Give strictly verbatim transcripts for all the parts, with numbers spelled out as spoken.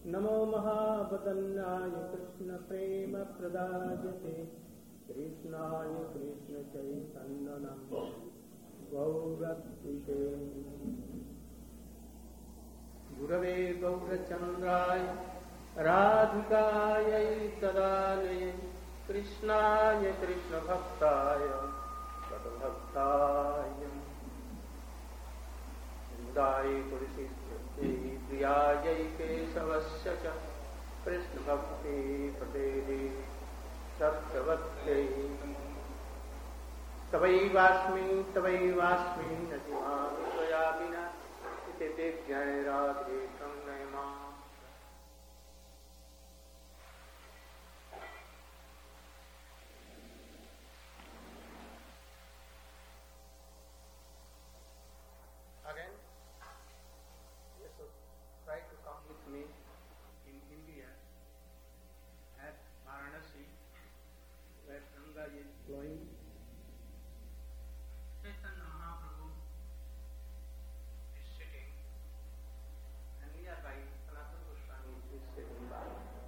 नमो महावदन्याय कृष्ण प्रेम प्रदायते कृष्णाय कृष्ण चैतन्यं गौरत्विषे गुरवे गौरचन्द्राय राधिकायै तदालये कृष्णाय कृष्णभक्ताय तद्भक्ताय मुदाय तुलसीयै प्रियायै केशवस्य च कृष्णभक्ति प्रदेहि सत्यवत्यै तवैवास्मि तवैवास्मि न जीवामि त्वया विना इति ते जय राधे प्रणय माम्। Again, you should try to come with me in India at Varanasi, where Ganga is flowing. Chaitanya Mahaprabhu is sitting, and nearby Sanatana Goswami is sitting by.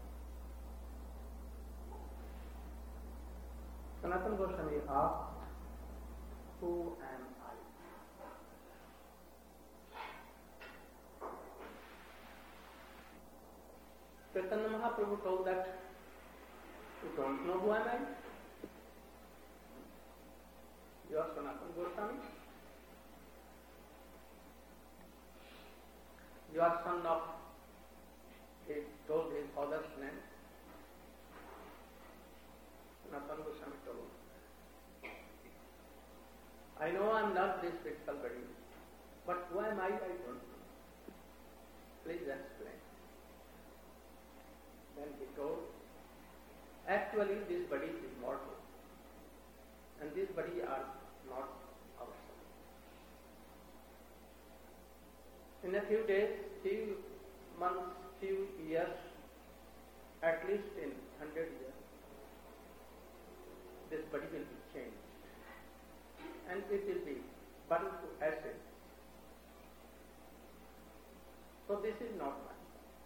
Sanatana Goswami asked, "Who am I?" Chaitanya Mahaprabhu told that, "You don't know who am I? You are Sanatana Goswami. You are son of," he told his father's name. Sanatana Goswami told, "I know I am not this physical body, but who am I? I don't know. Please explain." Then he told, "Actually this body is mortal, and this body are not ourselves. In a few days, few months, few years, at least in hundred years, this body will be changed, and it will be burned to ashes. So this is not mine.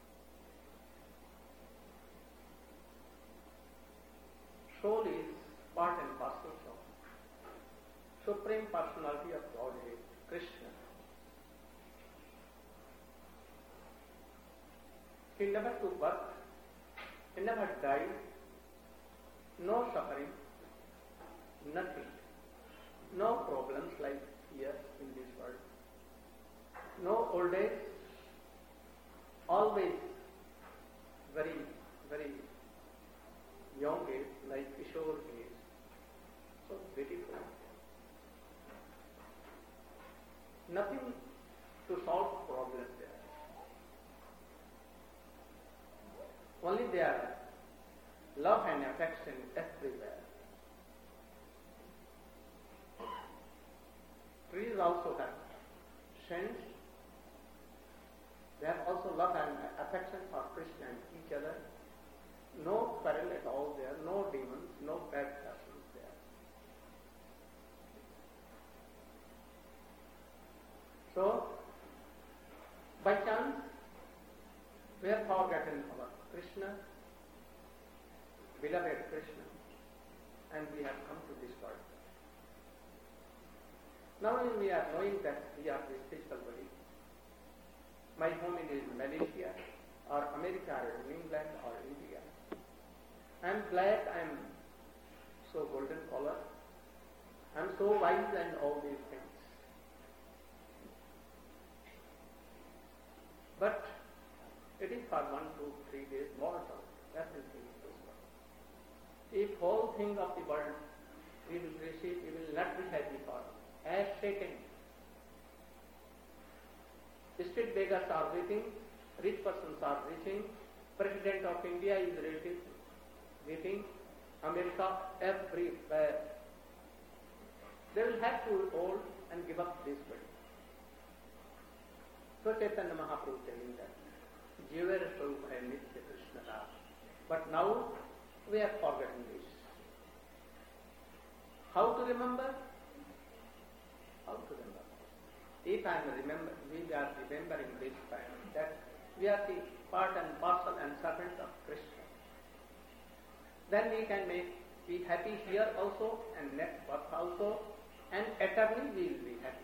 Soul is part and parcel of Supreme Personality of Godhead, Krishna. He never took birth, he never died, no suffering, nothing, no problems like here in this world, no old age, always very, very young age, like Kishore age. So beautiful. Nothing to solve problems there. Only there love and affection everywhere. Trees also have saints. They have also love and affection for Krishna and each other. No quarrel at all there, no demons, no bad persons there. So, by chance, we have forgotten our Krishna, beloved Krishna, and we have come to this world. Now we are knowing that we are this physical body. My home is in Malaysia, or America, or England, or India. I am black, I am so golden color, I am so wise and all these things. But it is for one, two, three days mortal, everything is this world. If whole thing of the world we will receive, we will not be happy for it. As Satan. Street beggars are weeping, rich persons are reaching, President of India is weeping, America, everywhere. They will have to hold and give up this body. So Chaitanya Mahaprabhu telling that, Jivera Swarupa hai Nitya Krishna Rasa. But now we have forgotten this. How to remember? How to remember? If I am remember, we are remembering this time that we are the part and parcel and servant of Krishna. Then we can make be happy here also and next birth also, and eternally we will be happy.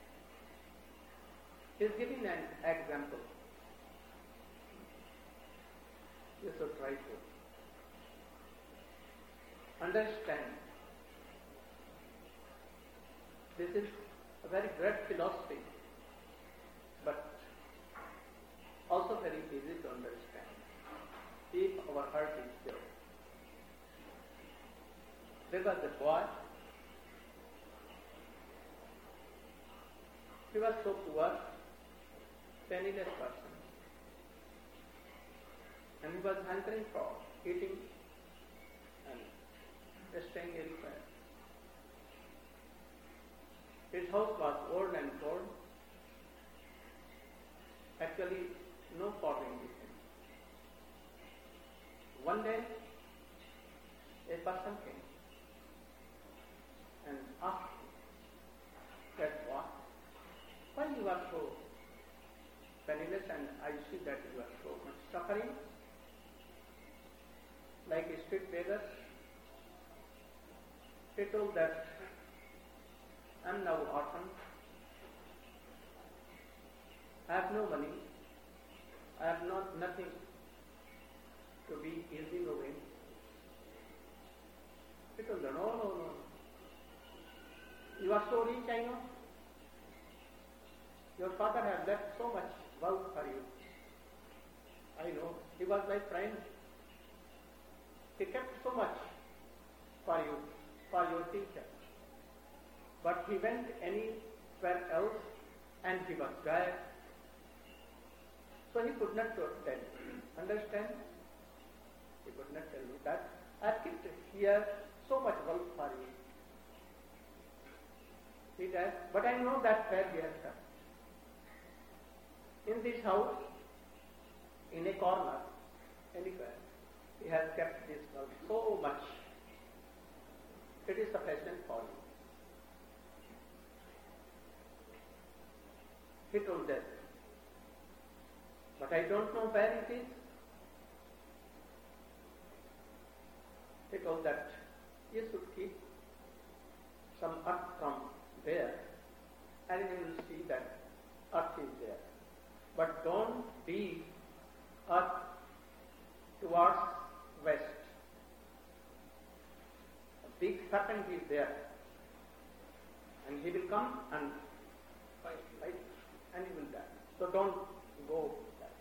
He is giving an example. You should try to understand. This is a very great philosophy, but also very easy to understand if our heart is pure. There was a boy. He was so poor, penniless person, and he was hankering for eating and staying elsewhere. His house was old and cold. Actually, no quarrelling with him. One day, a person came and asked him, that what? Why you are so penniless and I see that you are so much suffering, like a street beggar? He told that I am now orphan. I have no money. I have not nothing to be easy going. He told her, no, no, no. You are so rich, I know. Your father has left so much wealth for you. I know. He was my friend. He kept so much for you, for your teacher. But he went anywhere else and he was glad. So he could not tell me. Understand? He could not tell me that I have kept here so much wealth for you. He said, but I know that where he has come. In this house, in a corner, anywhere, he has kept this wealth so much. It is sufficient for you. He told that, but I don't know where it is. He told that you should keep some earth from there, and you will see that earth is there. But don't be earth towards west. A big serpent is there, and he will come and fight, fight, and he will die. So don't go that.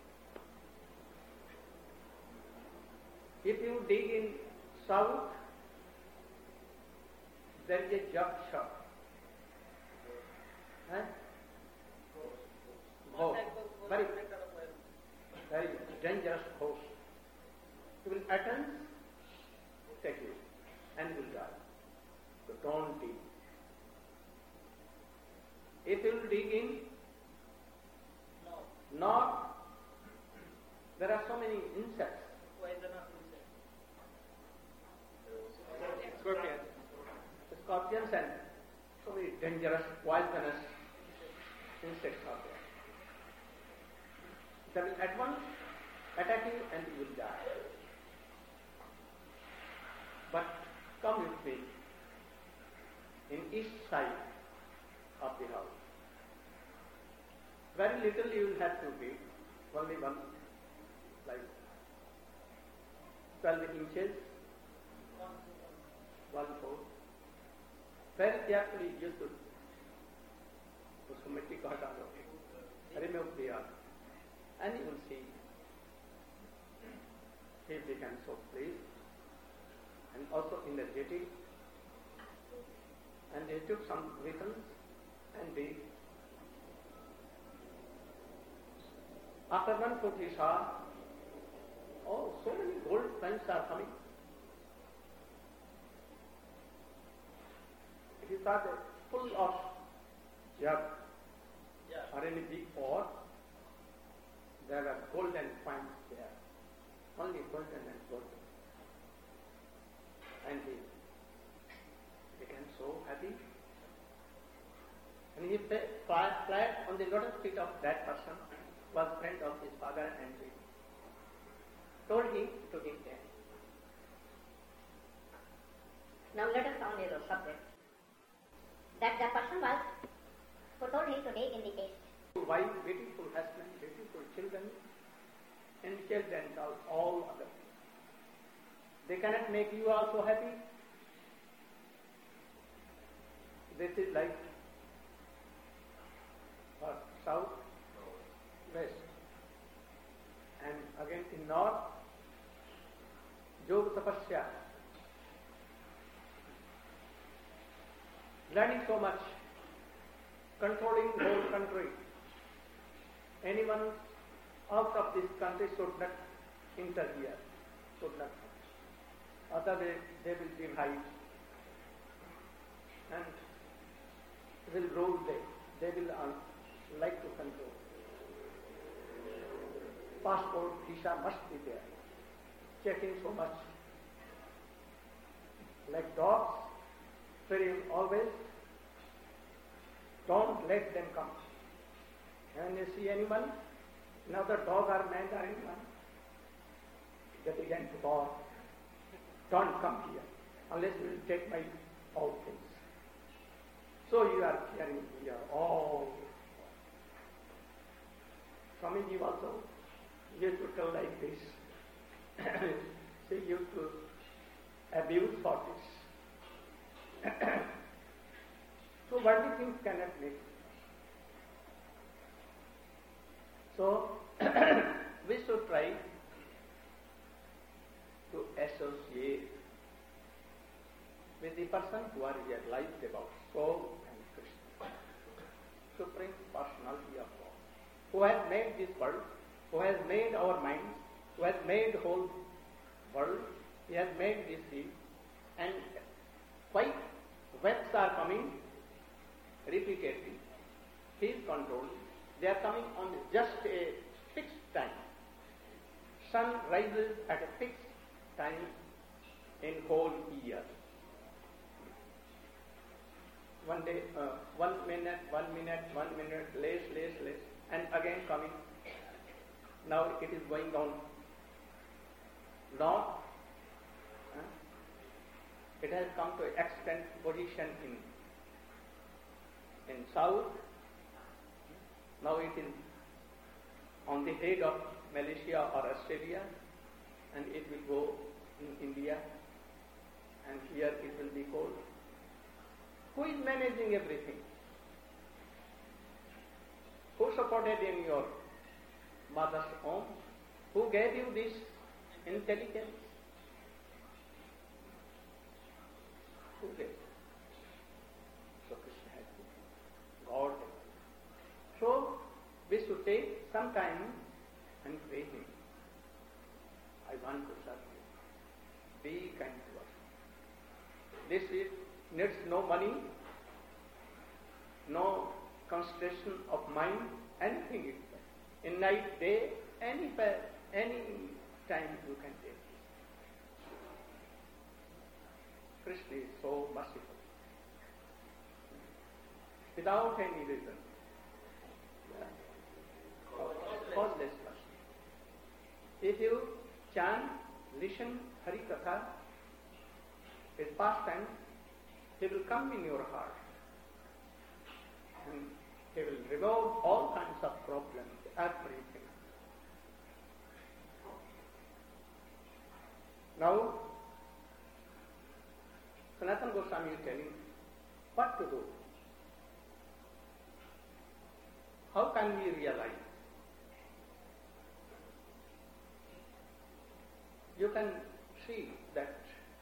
If you dig in south, there is a jug shop. Huh? Oh, very, very dangerous horse. He will attend, take you, and will die. So don't dig. If you will dig in north, there are so many insects. Scorpions. Scorpions and so many dangerous, poisonous insects are there. They will at once attack you and you will die. But come with me in east side of the house. Very little you will have to be, only one, like twelve inches, one foot. Very carefully you should उसको मिट्टी को हटा दो, remove the earth, and you will see he became so pleased and also energetic, and he took some weapons and they, after one foot he saw, oh, so many gold coins are coming. He thought full of jug yeah. or any big pot, there are golden coins there, only golden and golden. And he became so happy. And he flat, flat on the lotus feet of that person, was friend of his father and he told him to give them. Now let us on the subject. That the person was who told him to dig in the east. Wife, beautiful husband, beautiful children, and children all, all other things. They cannot make you also happy. This is like uh, south, west, and again in north, Yoga Tapasya. Learning so much, controlling the whole country. Anyone out of this country should not enter here, should not. Otherwise they will divide and will rule them. They will uh, like to control. Passport, visa must be there. Checking so much. Like dogs, very always, don't let them come. When you see anyone, another dog or man or anyone, they begin to bark. Don't come here, unless you will take my all things. So you are hearing here all. Swamiji also used to tell like this. She used to abuse for this. So worldly things cannot make. So we should try to associate with the person who are realized about soul and Krishna, Supreme Personality of God, who has made this world, who has made our minds, who has made the whole world. He has made this sea, and quite waves are coming repeatedly. He is controlled. They are coming on just a fixed time. Sun rises at a fixed time in whole year. One day, uh, one minute, one minute, one minute, less, less, less, and again coming. Now it is going down. North, uh, it has come to extent position in in south. Now it is on the head of Malaysia or Australia, and it will go in India, and here it will be cold. Who is managing everything? Who supported in your mother's home? Who gave you this intelligence? Who gave? So Krishna has given. God. So we should take some time and pray him. I want to serve you. Be kind to us. This is, needs no money, no concentration of mind, anything is there. In night, day, anywhere, any time you can take this. Krishna is so merciful. Without any reason. Causeless mercy. If you chant, listen Hari Katha, his pastime, he will come in your heart. And he will remove all kinds of problems, everything. Now, Sanatana Goswami is telling what to do. How can we realize? You can see that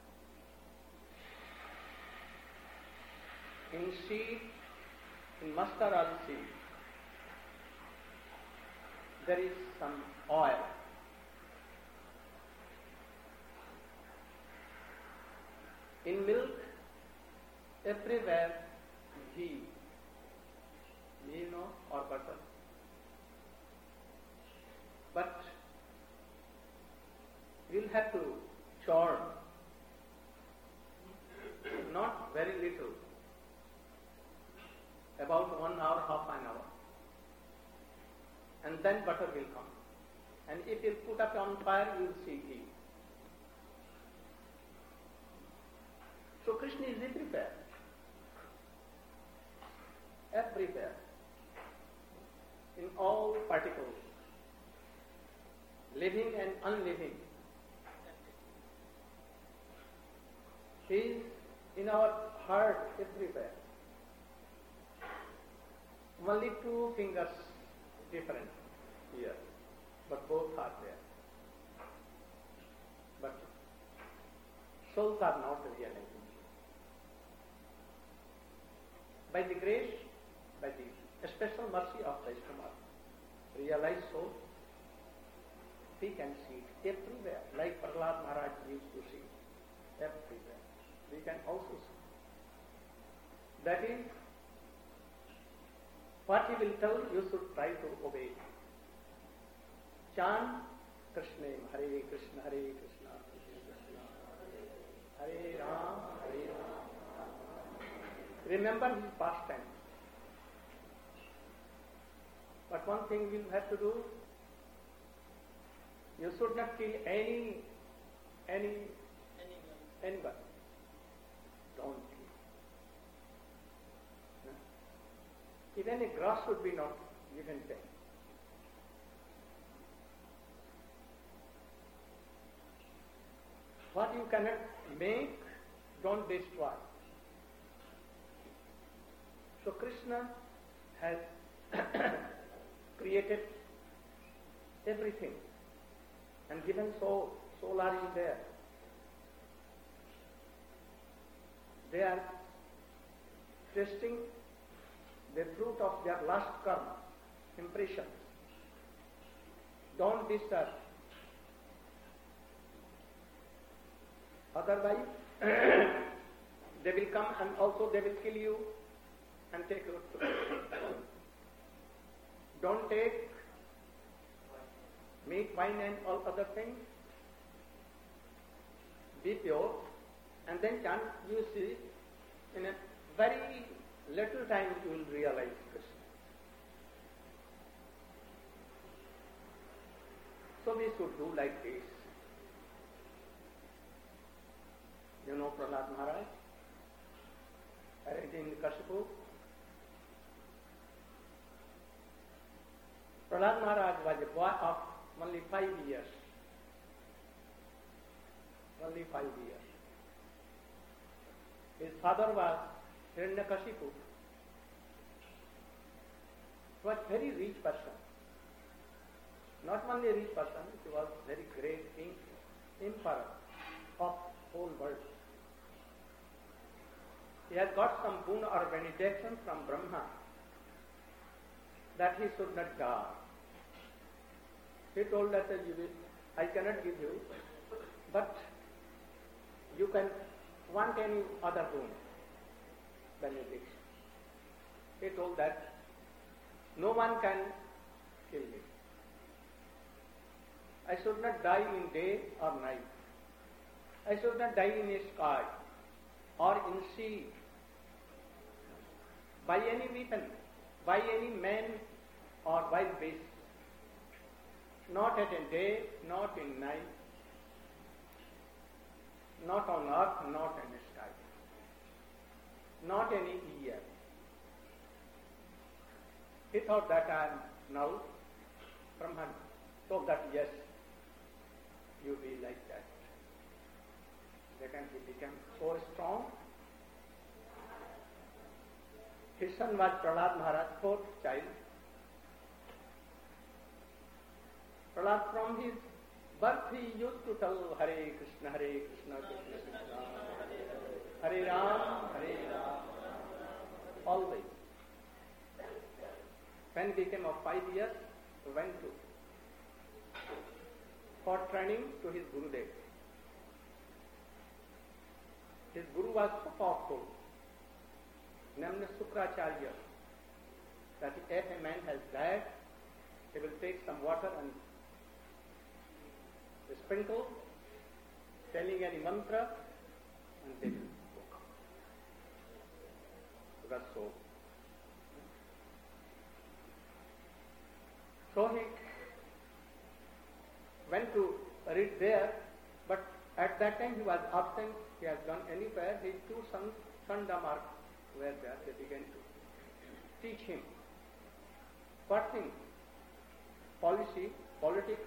in seed, in mustard oil seed, there is some oil. In milk, everywhere ghee, you know, or butter. But we'll have to churn, not very little, about one hour, half an hour, and then butter will come. And if you put up on fire, you will see heat. So Krishna is everywhere. Everywhere. In all particles. Living and unliving. He is in our heart everywhere. Only two fingers different here, but both are there. But souls are not realizing. By the grace, by the special mercy of Vaishnava, realized soul, we can see it everywhere, like Prahlad Maharaj used to see it everywhere. We can also see. That is, what he will tell, you should try to obey. Chant Krishna, Hare Krishna, Hare Krishna, Krishna Krishna, Hare Ram, Hare Ram. Remember his pastime. But one thing you have to do, you should not kill any, any, anyone. Don't kill. No? Even a grass would be not given them. What you cannot make, don't destroy. So Krishna has created everything and given soul. Soul are in there. They are tasting the fruit of their last karma, impressions. Don't disturb. Otherwise, they will come and also they will kill you and take your food. Don't take meat, wine and all other things. Be pure and then chant, you see, in a very little time you will realize Krishna. So we should do like this. You know Prahlad Maharaj, Hiranyakashipu. Prahlad Maharaj was a boy of only five years. Only five years. His father was Hiranyakashipu. He was a very rich person. Not only a rich person, he was a very great king, emperor of the whole world. He had got some boon or benediction from Brahma that he should not die. He told that you will, I cannot give you, but you can want any other boon, benediction. He told that no one can kill me. I should not die in day or night. I should not die in a sky or in sea, by any weapon, by any man or wild beast. Not at a day, not in night, not on earth, not in the sky, not any year. He thought that I am now Brahman. Told that yes, you be like that. Then he became so strong. His son was Prahlad Maharaj, fourth child. Prahlad from his birth he used to tell Hare Krishna, Hare Krishna, Krishna Krishna, Hare Ram, Hare Ram, always. When he became of five years, he went to for training to his Gurudev. His Guru was so powerful, named Sukracharya, that if a man has died, he will take some water and sprinkle, telling any mantra, and they will walk out. So that's so. So he went to read there, but at that time he was absent, he has gone anywhere. His two sons, Sandamar, were there. They began to teach him. What thing? Policy, politics,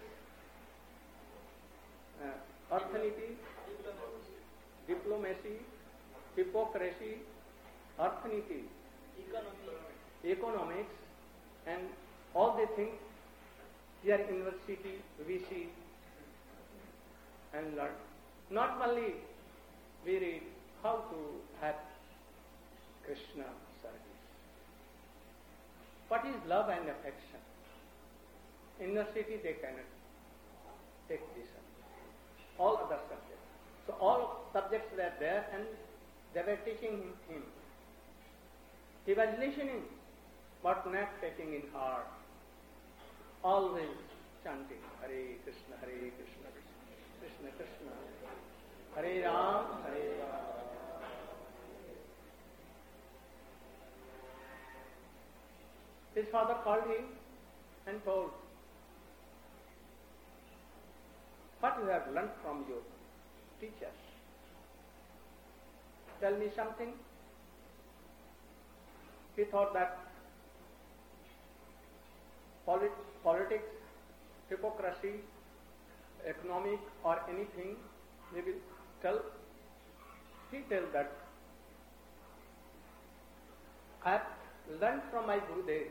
uh, arithmetic, diplomacy, hypocrisy, arithmetic, economics, and all the things here in university we see and learn. Normally we read how to have Krishna service. What is love and affection? In university they cannot take this subject. All other subjects. So all subjects were there and they were teaching him. him. He was listening but not taking in heart. Always chanting Hare Krishna, Hare Krishna, Krishna Krishna, Hare Ram, Hare Ram. His father called him and told, what you have learnt from your teachers? Tell me something. He thought that polit- politics, hypocrisy, economic or anything, they will tell. He tells that I have learned from my Gurudev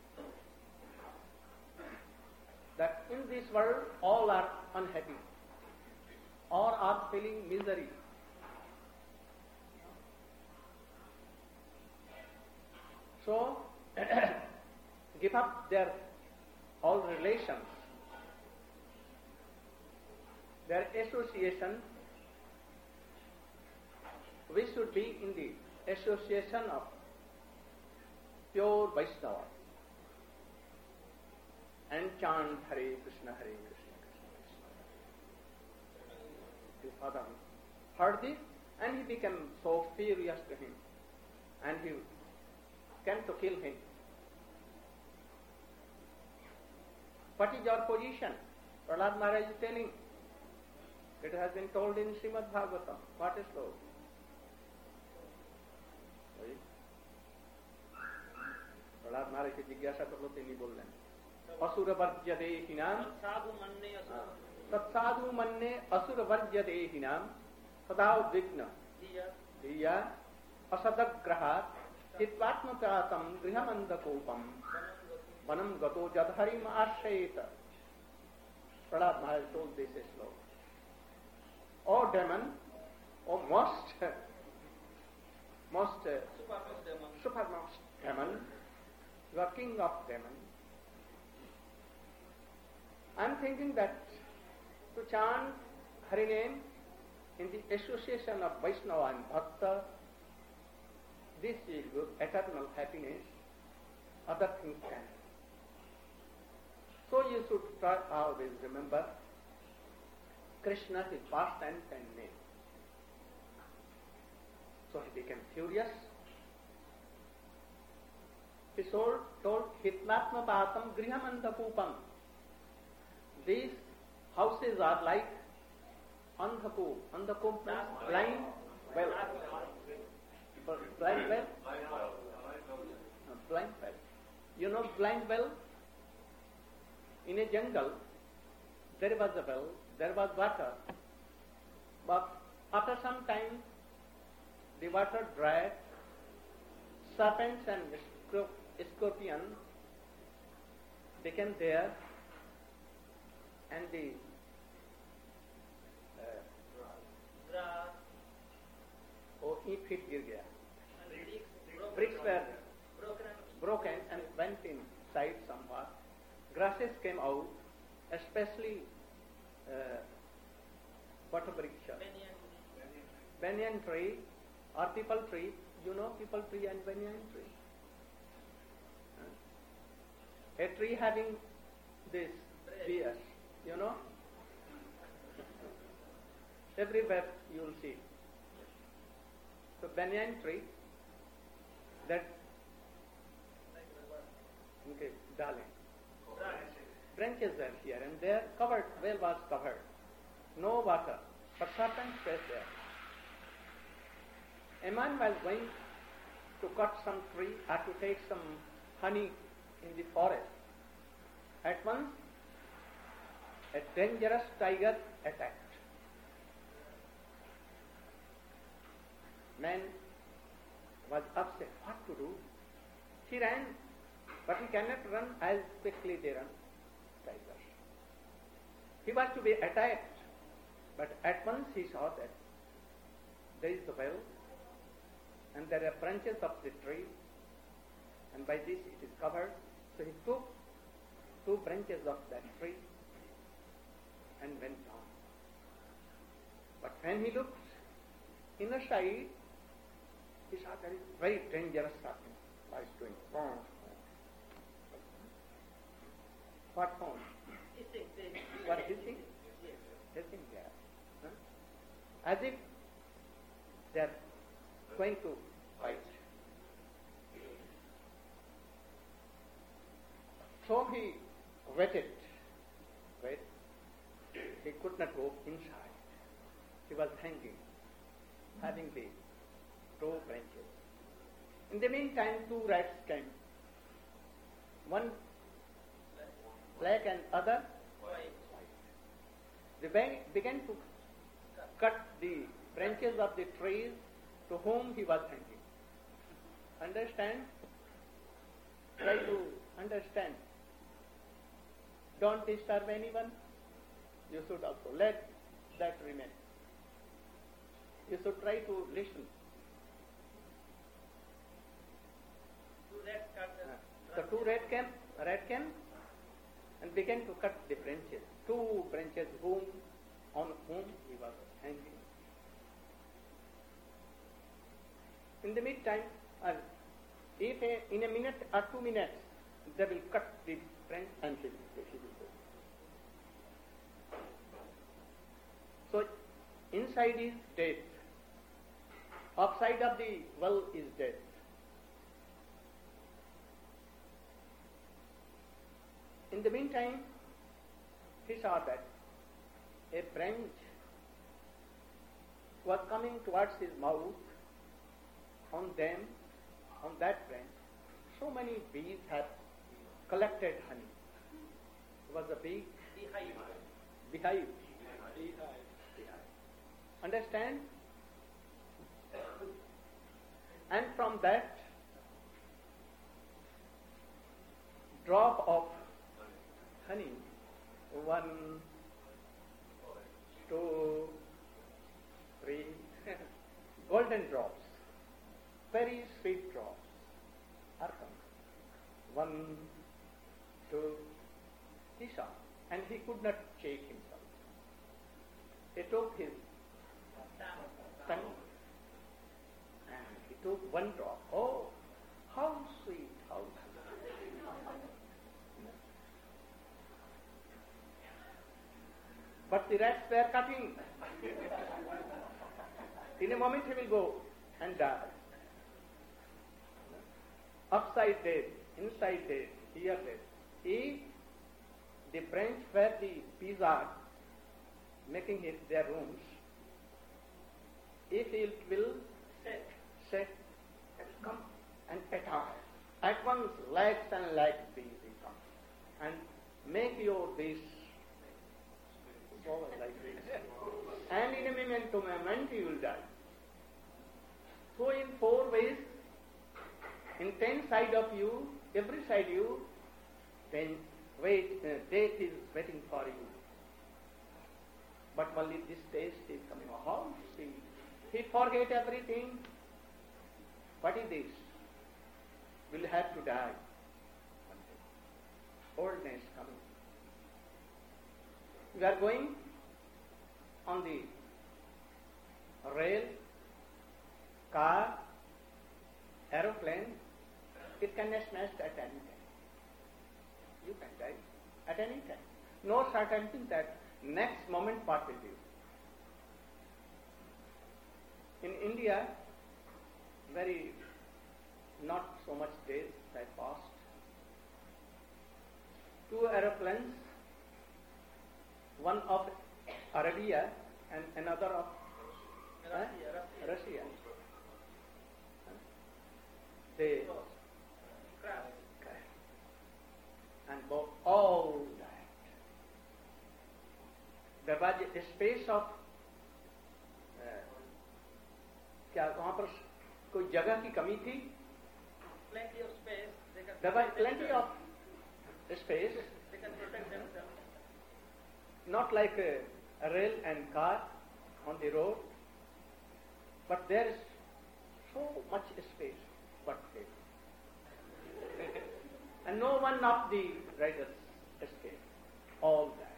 that in this world all are unhappy, all are feeling misery. So, give up their all relations, their association. We should be in the association of pure Vaishnava and chant Hare Krishna, Hare Krishna, Krishna Krishna. His father heard this and he became so furious to him and he came to kill him. What is your position? Prahlad Maharaj is telling. It has been told in Srimad Bhagavatam. What is so? Prahlad महाराज की जिज्ञासा कर लो नहीं बोल रहे असुर वर्ज्य देहिनाम तत्साधु मन्ने असुर वर्ज्य देहिनाम सदा उद्विग्न धिया असदग्रहात् चित्वात्मप्रातम गृहमंधकोपम वनम गतो जदहरिम आश्रयेत. Prahlad Maharaj told this slow. O demon, O most most supermost demon, you are king of demons. I am thinking that to chant Hari name in the association of Vaishnava and Bhakta, this is good, eternal happiness, other things can. So you should try always remember Krishna is past tense and name. So he became furious. He told, told Hitmatma Patam Grihamandhakupam. These houses are like Andhaku. Andhaku means blind well. Blind well? No, blind well. You know blind well? In a jungle, there was a well, there was water. But after some time, the water dried. Serpents and scorpions became there, and the uh, oh, ईंट फिट गिर गया. Bricks were broken and went inside somewhat. Grasses came out, especially uh, Vatabhriksha, banyan tree or people tree. You know people tree and banyan tree. A tree having this beers, you know. Everywhere you will see. So banyan tree, that okay, darling. branches were here and there, covered, well was covered. No water, but serpents were there. A man was going to cut some tree or to take some honey in the forest. At once, a dangerous tiger attacked. Man was upset. What to do? He ran, but he cannot run as quickly they run, tigers. He was to be attacked, but at once he saw that there is the well, and there are branches of the tree, and by this it is covered. So he took two branches of that tree and went down. But when he looked in the side, he saw there is very dangerous serpent was doing. Pound. What sound? What hissing? Hissing there. Huh? As if they are going to fight. So he waited. Wait. He could not go inside. He was hanging, having the two branches. In the meantime, two rats came. One black and other white. They began to cut the branches of the trees to whom he was hanging. Understand? Try to understand. Don't disturb anyone. You should also let that remain. You should try to listen. The two rat came, rat came and began to cut the branches. Two branches whom, on whom he was hanging. In the meantime, uh, if a, in a minute or two minutes, they will cut the branch and he will, he will go. So, inside is death. Outside of the well is death. In the meantime, he saw that a branch was coming towards his mouth. On them, on that branch, so many bees had collected honey. It was a big beehive. Beehive. Beehive. Understand? And from that drop of honey, one, two, three, golden drops, very sweet drops are coming. One, two, he saw, and he could not shake himself. He took his tongue and he took one drop. Oh, how sweet, how sweet. But the rats were cutting. In a moment he will go and die. Upside dead, inside dead, here dead. If the branch where the bees are making his, their rooms, if it will set, set and come and attack, at once legs and legs bees will come and make your bees like this. And in a moment to moment he will die. So in four ways, in ten side of you, every side you, then wait, uh, death is waiting for you. But only this taste is coming. How sweet. He forget everything. What is this? Will have to die. Oldness coming. We are going on the rail, car, aeroplane. It can be smashed at any time. You can die at any time. No certainty that next moment what will be. In India, very not so much days have passed. Two aeroplanes one of Arabia and another of huh? Russia. They and both all that. There was a space of uh, क्या वहाँ पर कोई जगह की कमी थी? Plenty of space. They can There was plenty of space. They can protect themselves. Not like a, a rail and car on the road, but there is so much space. But and no one of the riders escaped. All that.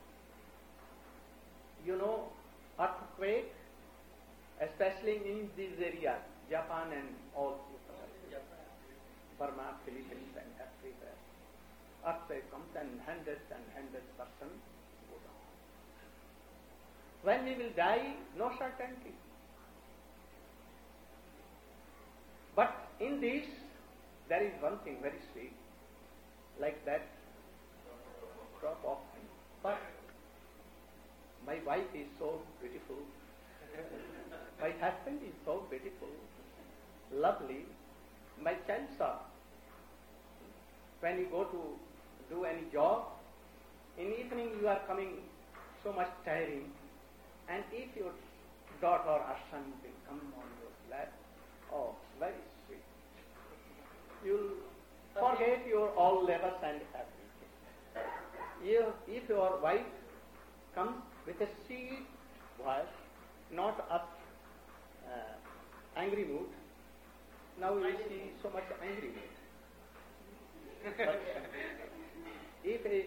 You know, earthquake, especially in these areas, Japan and all Burma, Philippines and everywhere. Earthquake comes and hundreds and hundreds of persons go down. When we will die, no certainty. But in this, there is one thing very sweet, like that drop of honey. But my wife is so beautiful, my husband is so beautiful, lovely, my child are. When you go to do any job, in evening you are coming so much tiring, and if your daughter or son will come on your lap, oh, very sweet. You'll forget your all labors and everything. You, if your wife comes with a sweet voice, not a uh, angry mood, now you see so much angry mood. But if he,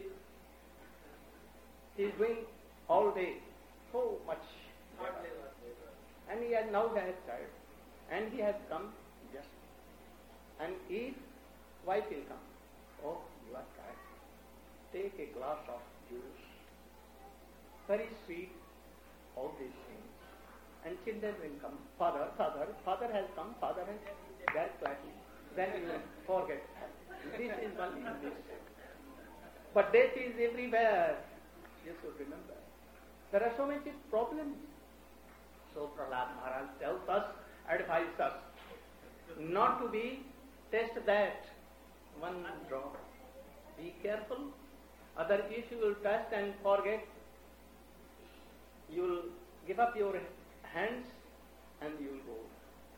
he is doing all day so much, and he has now has tired, and he has come just, and if wife will come, oh, you are tired, take a glass of juice, very sweet, all these things, and children will come, father, father, father has come, father has very quietly, then you will forget. This is only this. But death is everywhere. You should remember. There are so many problems. So Prahlad Maharaj tells us, advises us, not to be test that one drop. Be careful. Other if you will test and forget, you will give up your hands and you will go.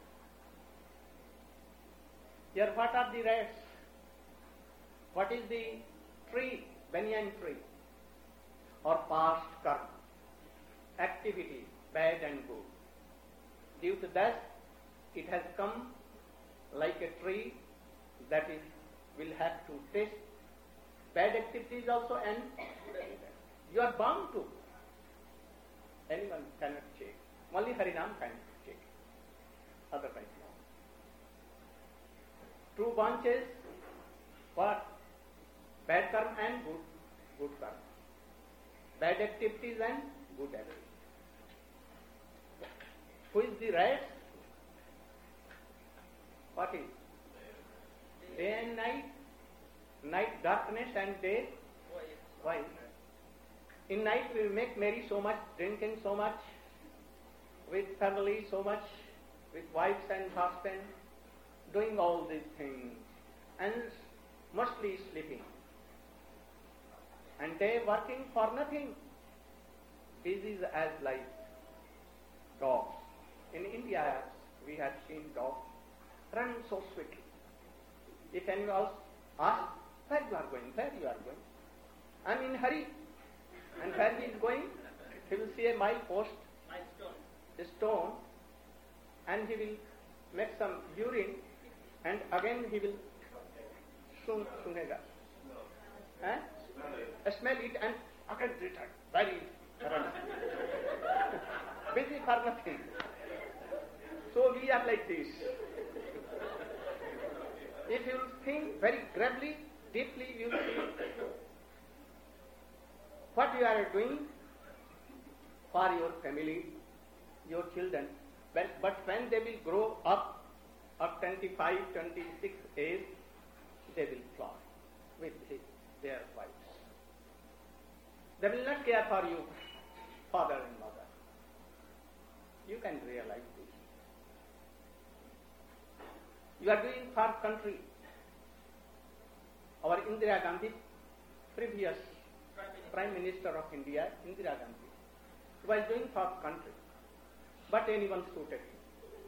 Here, what are the rats? What is the tree, banyan tree, or past karma, activity, bad and good? Due to that, it has come like a tree that is will have to taste bad activities also, and you are bound to. Anyone cannot check. Only Harinam can check. Otherwise, no. True branches, what? Bad karma and good, good karma. Bad activities and good activities. Who is the rat? What is? Day and night. Night darkness and day white. In night we make merry so much, drinking so much, with family so much, with wives and husbands, doing all these things, and mostly sleeping. And they working for nothing. Busy as like dogs. In India, we have seen dogs run so swiftly. If anyone else asks, where you are going, where you are going? I am in hurry. And where he is going, he will see a mile post, a stone, and he will make some urine, and again he will sun, sunega. Eh? Smell it and again return. Very busy for nothing. So we are like this. If you think very gravely, deeply, you will see what you are doing for your family, your children. But, but when they will grow up, up twenty-five, twenty-six age, they will fly with his, their wives. They will not care for you, father and mother. You can realize this. You are doing for country. Our Indira Gandhi, previous Prime Minister of India, Indira Gandhi, was doing for country, but anyone suited him.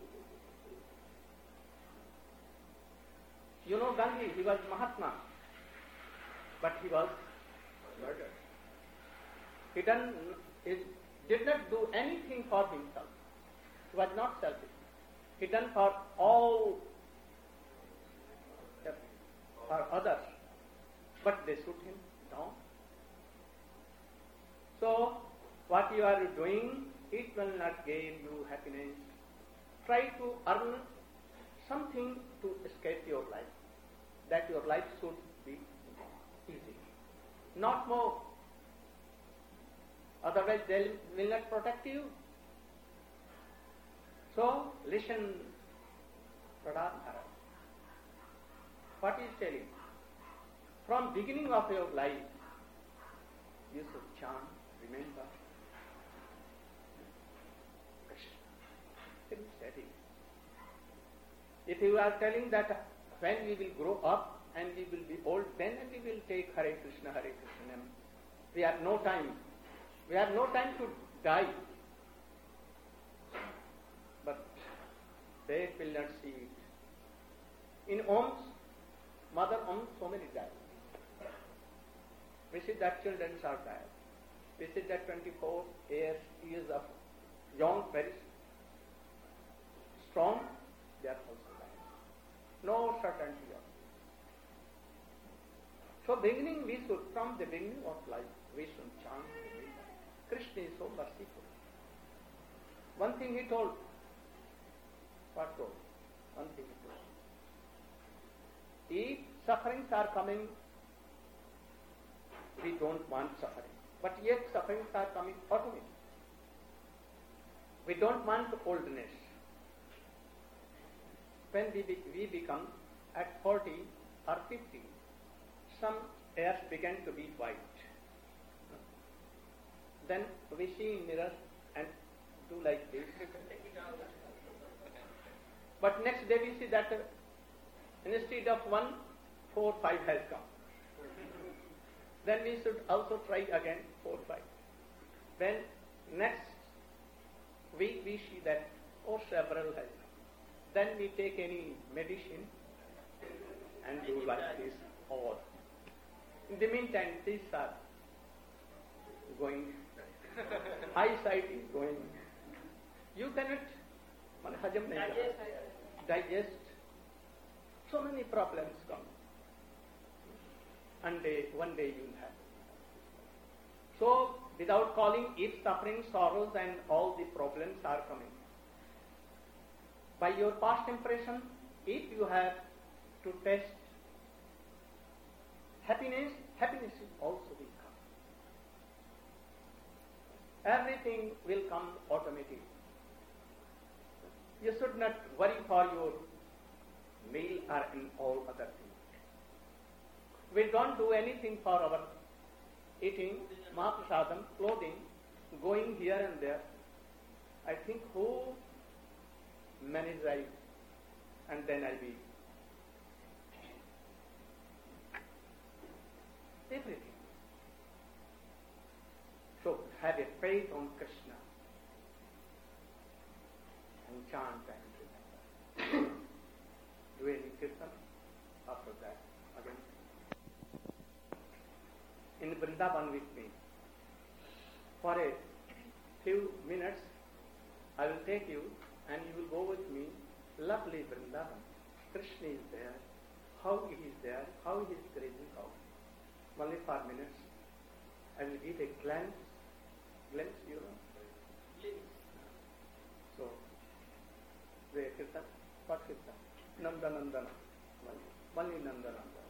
You know Gandhi, he was Mahatma, but he was murdered. He, done, he did not do anything for himself. He was not selfish. He done for all, for others, but they shoot him down. So, what you are doing, it will not give you happiness. Try to earn something to escape your life, that your life should be easy, not more. Otherwise, they will not protect you. So, listen, Pradhanara. What is telling? From beginning of your life, you should chant, remember Krishna. Keep steady. If you are telling that when we will grow up and we will be old, then we will take Hare Krishna, Hare Krishna. We have no time. We have no time to die. But they will not see it. In homes, mother homes, so many die. We see that children are died. We see that twenty-four years, years of young, very strong, they are also dying. No certainty of it. So beginning we should, from the beginning of life, we should chant. Krishna is so merciful. One thing he told. What told? One thing he told. If sufferings are coming, we don't want suffering. But yet sufferings are coming automatically. We don't want oldness. When we, be, we become at forty or fifty, some hairs begin to be white. Then we see in mirror and do like this. But next day we see that uh, instead of one, four, five has come. Then we should also try again, four, five. Then next week we see that, oh, several has come. Then we take any medicine and do like this. Or in the meantime, these are going. Eyesight is going. You cannot hajam digest. digest. So many problems come. And day, one day you will have. So, without calling, if suffering, sorrows and all the problems are coming, by your past impression, if you have to test happiness, happiness also will come. Everything will come automatically. You should not worry for your meal or in all other things. We don't do anything for our eating, mahaprasadam, clothing, going here and there. I think who manage right and then I'll be everything. So have a faith on Krishna and chant and remember. Do any kirtan after that again. In Vrindavan with me. For a few minutes, I will take you and you will go with me. Lovely Vrindavan. Krishna is there. How he is there. How he is grazing out. Only for minutes. I will give a glance. Glance, you know? Glimpse. So, the kirtan. What kirtan? Nanda Nandana. Only Nanda Nandana.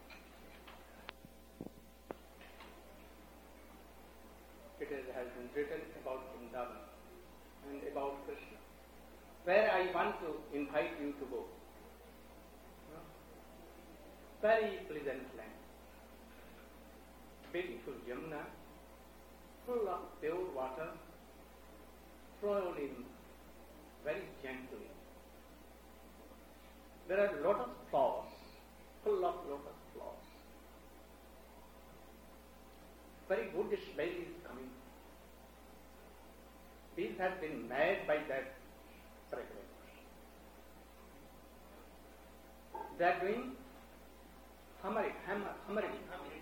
It is, has been written about Vrindavan and about Krishna, where I want to invite you to go. No? Very pleasant land, beautiful Yamuna, full of pure water, flowing in very gently. There are lotus flowers, full of lotus flowers. Very good smell is coming. These have been made by that fragrance. They are doing humming, hammer, hummering.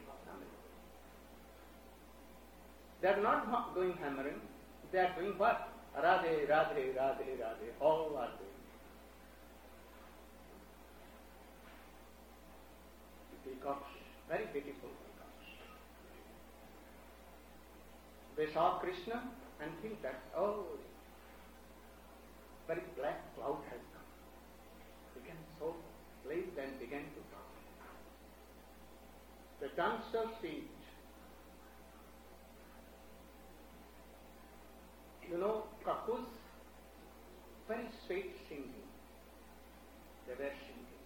They are not doing hammering, they are doing what? Radhe, Radhe, Radhe, Radhe, all are doing. Peacocks, very beautiful peacocks. They saw Krishna and think that, oh, very black cloud has come. Began so pleased and began to talk. The dancers see it. You know, cuckoos, very sweet singing. They were singing.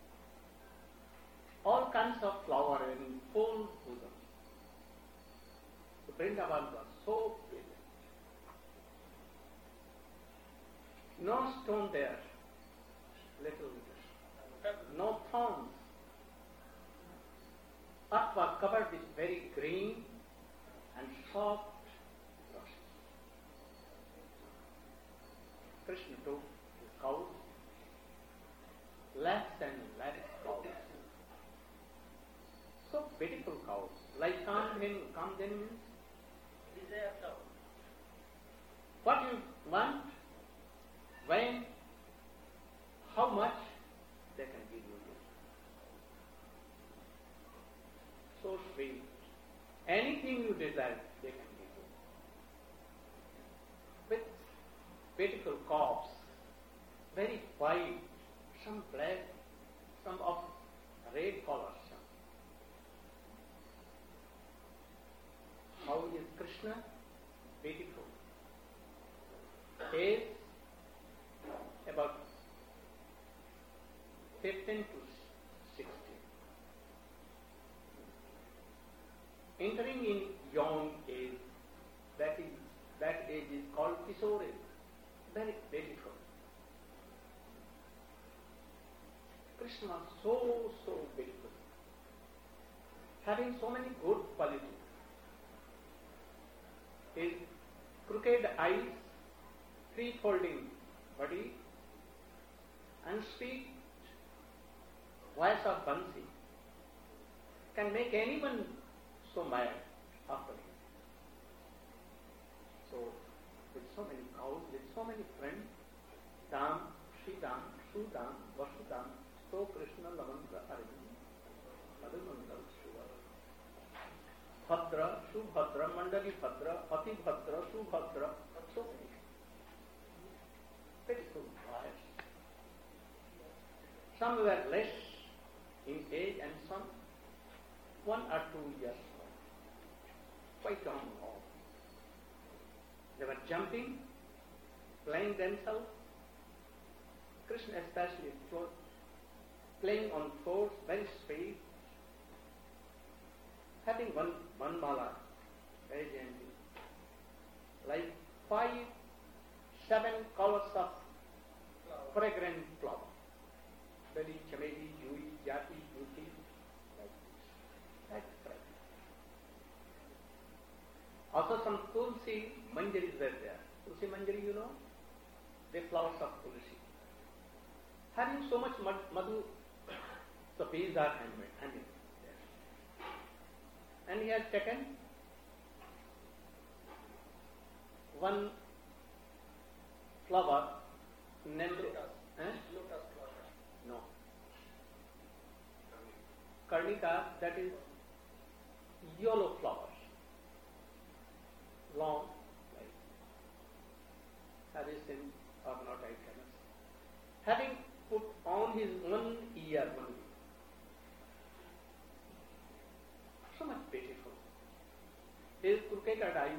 All kinds of flower in full bosom. The Vrindavan was so brilliant. No stone there, little little. No thorns. Earth was covered with very green and soft grasses. Krishna took his cows, lakhs and lakhs cows. So beautiful cows, like Kamden, Kamden means Desire cow. what you want, when, how much they can give you. So sweet. Anything you desire, they can give you. With beautiful calves, very white, some black, some of red colors. How is Krishna? Beautiful. Age about fifteen to sixteen. Entering in young age, that is that age is called Kishore age. Very beautiful. Krishna was so so beautiful, having so many good qualities. His crooked eyes, three-folding body, and sweet voice of Bansi can make anyone so mad after him. So, with so many cows, with so many friends, Dam, Sridam, Sudam, Vasudam, So Krishna, Lavandra, Arvind, Madhumandal, Shiva. Bhadra, Subhadra, Mandali Bhadra, Ati Bhadra, Subhadra, so many. Beautiful wives. Some were less in age and some one or two years old. Quite young all. They were jumping, playing themselves. Krishna especially playing on floors, very sweet. Having one, one mala, very gentle, like five, seven colors of fragrant flower, very chameli, jui, jati, juti, like this, like fragrant. Also some tulsi manjaris were there. Tulsi manjari, you know, the flowers of tulsi. Having so much mad, madhu, so these are handmade, handmade. And he has taken one flower named Lotus. Eh? Lotus flower. No. Karnika, that is yellow flowers. Long, like. Have you seen or not, I cannot say. Having put on his one ear only. So much beautiful. His crooked eyes,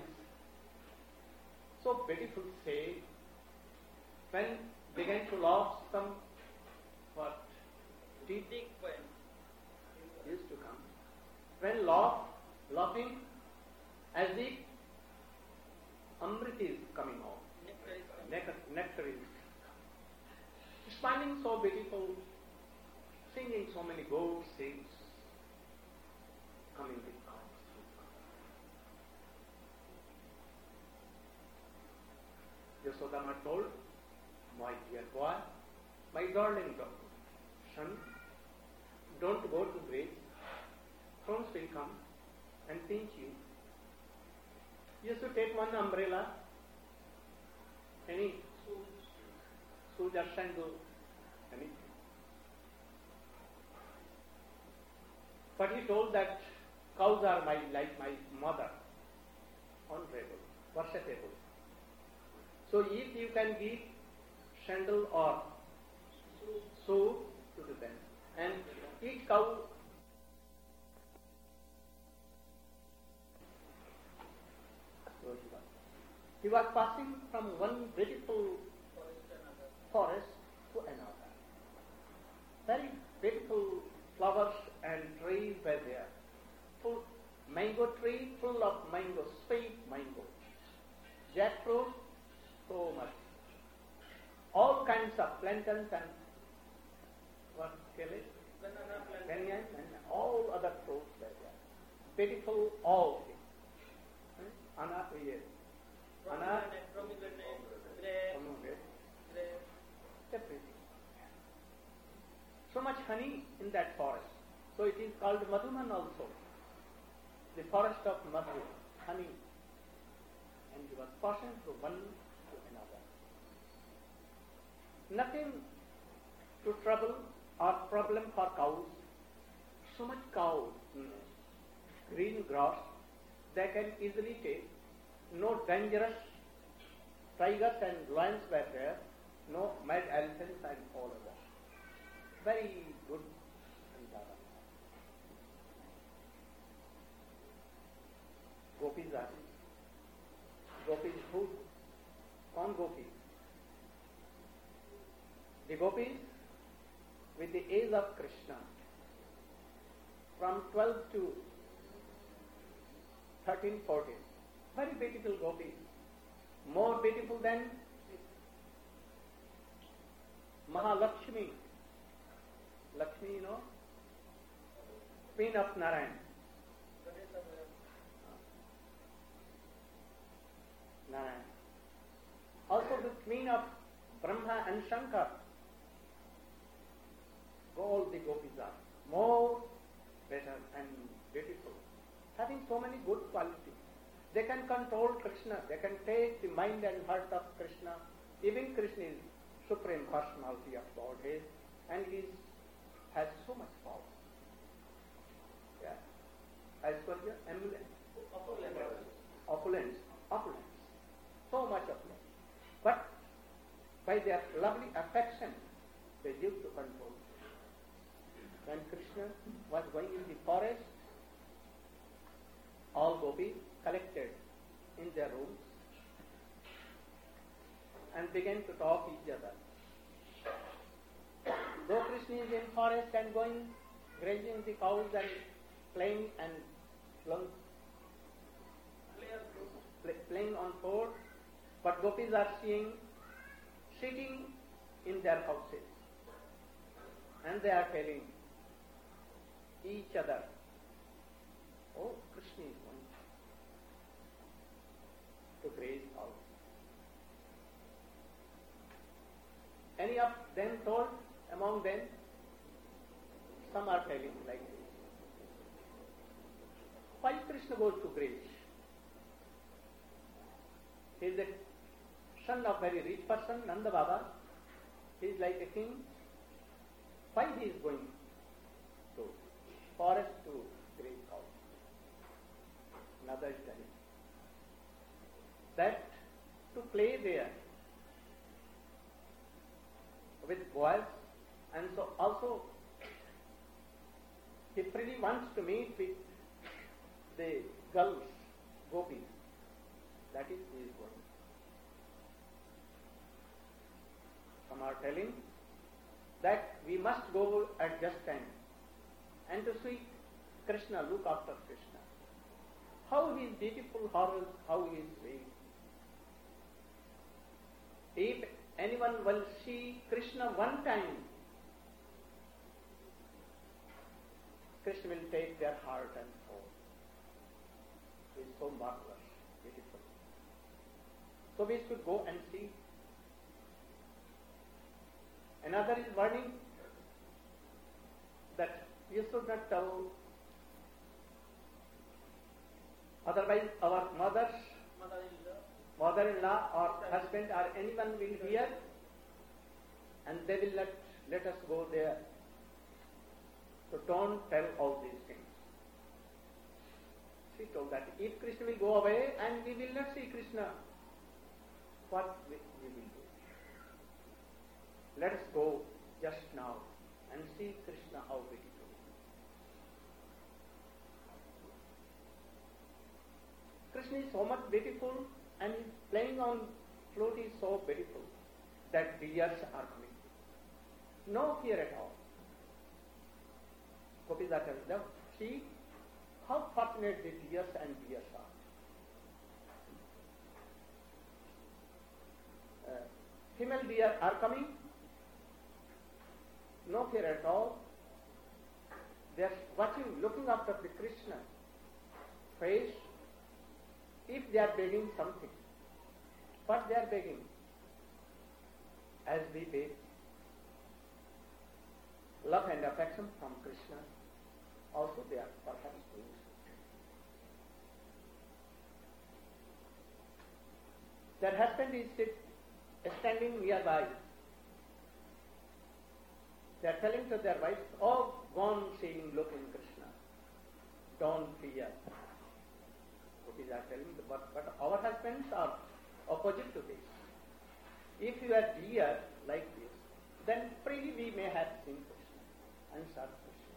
so beautiful say, when began to laugh, some what teeth Big point. used to come. When laugh, laughing, as if Amrit is coming out. Nectar is coming. Nectar, nectar is smiling so beautiful, singing so many gold sings, coming with God. Yasodama told, my dear boy, my darling daughter, son, don't go to grave. Crones will come and pinch you. You should take one umbrella, any shoes or sandal, anything. But he told that cows are my like my mother, honorable, worshipable. So if you can give sandal or shoe to them, and each cow he was passing from one beautiful forest to another. Very beautiful flowers and trees were there. Full mango tree full of mango, sweet mango. Jackfruit, so much. All kinds of plantains and what kelly? Banana plant. Banyan and all other fruits were there. Beautiful all things. Hmm? Ana, yes. Ana, Pomegranate, pomegranate, grape, pomegranate, grape. everything. So much honey in that forest. So it is called Madhuman also. The forest of Madhu, honey. And he was passing from one to another. Nothing to trouble or problem for cows. So much cow, mm, green grass, they can easily take. No dangerous tigers and lions were there. No mad elephants and all of that. Very good environment. Gopis are. Gopis who? Kaun gopis? The gopis with the age of Krishna, from twelve to thirteen, fourteen. Very beautiful gopis. More beautiful than Mahalakshmi. Lakshmi, you know, queen of Narayan. Narayan. Also the queen of Brahma and Shankar. All the gopis are more better and beautiful, having so many good qualities. They can control Krishna. They can take the mind and heart of Krishna. Even Krishna is Supreme Personality of Godhead, and he is, has so much power. Yeah. Aishwarya, ambulance, opulence, opulence, so much opulence. But by their lovely affection, they give to control. When Krishna was going in the forest, all gopis collected in their rooms and began to talk each other. Though Krishna is in forest and going, grazing the cows and playing and play, playing on board, but gopis are seeing, sitting in their houses, and they are telling each other, oh, Krishna is going to graze out. Any of them told, among them, some are telling like this. Why Krishna goes to graze? He is a son of very rich person, Nanda Baba. He is like a king. Why he is going to forest to graze cows? Another is telling that to play there with boys, and so also he really wants to meet with the girls, gopis. That is, he is going. Some are telling that we must go at just time and to see Krishna, look after Krishna. How he is beautiful, how, how he is sweet. anyone will see Krishna one time, Krishna will take their heart and soul. He is so marvelous, beautiful. So we should go and see. Another is warning that you should not tell, otherwise our mothers, Mother-in-law. mother-in-law or husband or anyone will hear and they will not let us go there. So don't tell all these things. She told that if Krishna will go away and we will not see Krishna, what we we will do? Let us go just now and see Krishna how beautiful. Krishna is so much beautiful and his playing on flute is so beautiful that deers are coming. No fear at all. Gopis are telling them, see how fortunate the deers and deers are. Uh, female deer are coming. No fear at all. They are watching, looking after the Krishna face. If they are begging something, what they are begging? As we beg love and affection from Krishna, also they are perhaps doing so. Their husband is sit, standing nearby. They are telling to their wives, oh, go on seeing, looking Krishna. Don't fear. Gopis are telling, but, but our husbands are opposite to this. If you are dear like this, then freely we may have seen Krishna and serve Krishna.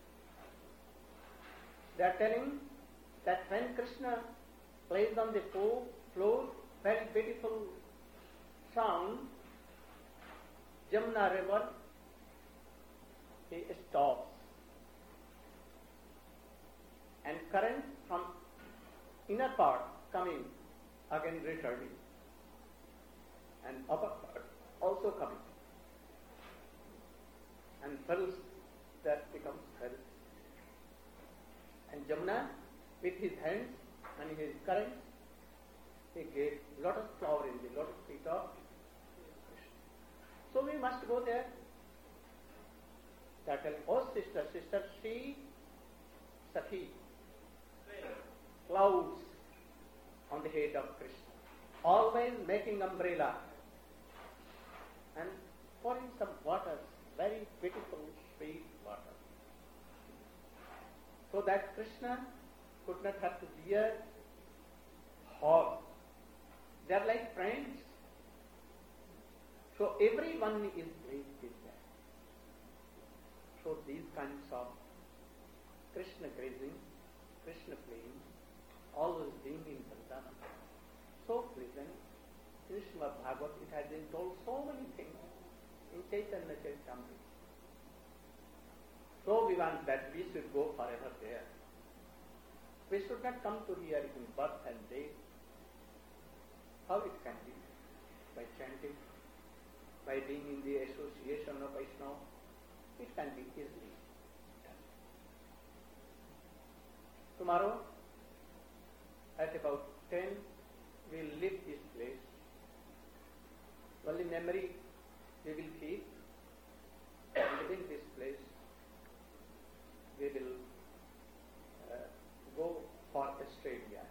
They are telling that when Krishna plays on the floor, very beautiful sound, Jamuna river, he stops. And current from inner part coming, again returning. And upper part also coming. And fills, that becomes filled. And Jamuna, with his hands and his current, he gave lotus flower in the lotus feet of Krishna. So we must go there. They are telling, oh sister, sister, see Sakhi, clouds on the head of Krishna, always making umbrella and pouring some water, very beautiful, sweet water, so that Krishna could not have to bear hog. They are like friends. So everyone is pleased with that. So these kinds of Krishna grazing, Krishna playing, always being in Vrindavan, so pleasant. In Srimad Bhagavad it has been told so many things in Chaitanya Charitamrita. So we want that we should go forever there. We should not come to here in birth and death. How it can be? By chanting, by being in the association of Vaishnava, it can be easily done. Tomorrow, at about ten, we will leave this place. Only memory we will keep. And within this place, we will uh, go for Australia.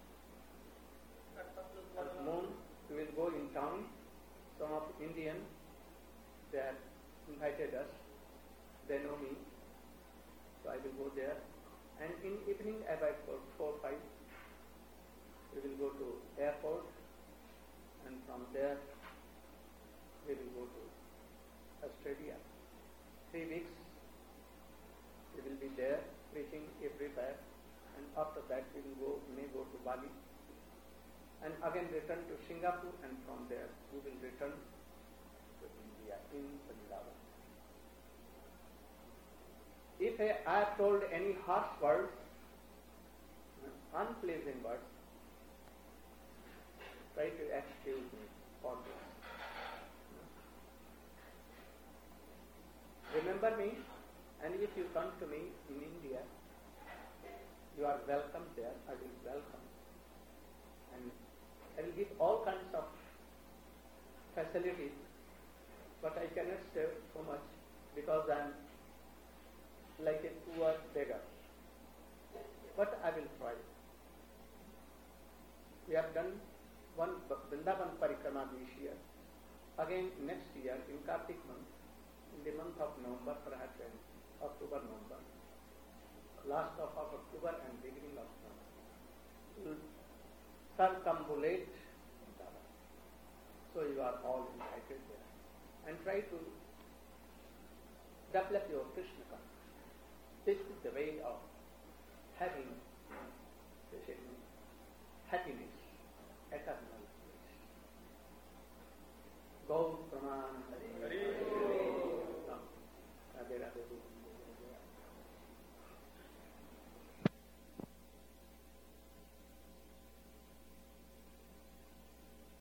At noon, we will go in town. Some of Indian, they have invited us. They know me. So I will go there. And in evening, about four, five, we will go to airport. And from there, we will go to Australia. Three weeks, we will be there, preaching everywhere. And after that, we will go, may go to Bali. And again return to Singapore, and from there we will return to India in Vrindavan. If I, I have told any harsh words, unpleasant words, try to excuse me for this. remember me, and if you come to me in India, you are welcome there. I will welcome, and I will give all kinds of facilities, but I cannot say so much because I am like a poor beggar. But I will try. We have done one Vrindavan Parikrama this year. Again next year in Kartik month, in the month of November, perhaps in October, November, last of October and beginning of November, will circumambulate Vrindavan. So you are all invited there. And try to develop your Krishna consciousness. This is the way of having happiness, eternal bliss. Gaur Praman Hare